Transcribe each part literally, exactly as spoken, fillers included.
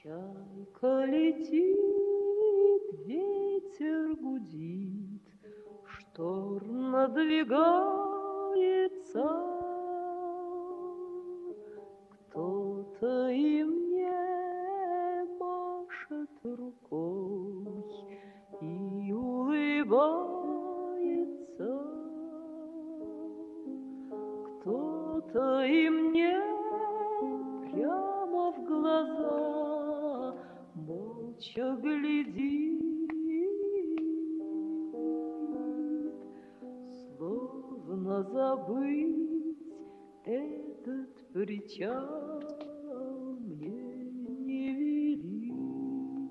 Чайка летит, ветер гудит, шторм надвигается. Кто-то и мне машет рукой и улыбается. Кто-то и мне прямо в глаза молча глядит, словно забыть этот причал мне не велит.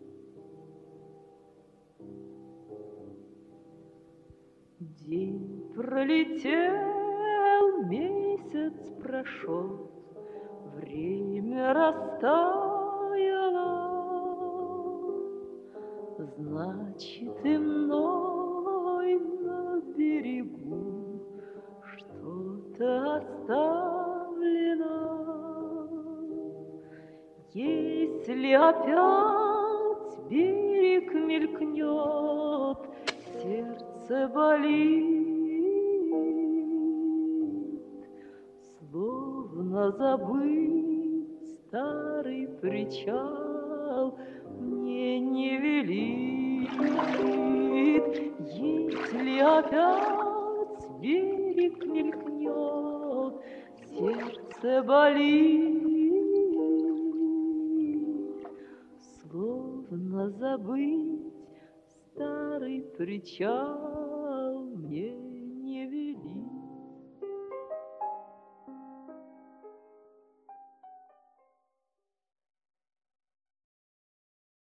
День пролетел, месяц прошел, время растаяло, значит, и мной на берегу что-то оставлено. Если опять берег мелькнет, сердце болит, словно забыть старый причал мне не велит. Если опять берег мелькнет, сердце болит, словно забыть старый причал мне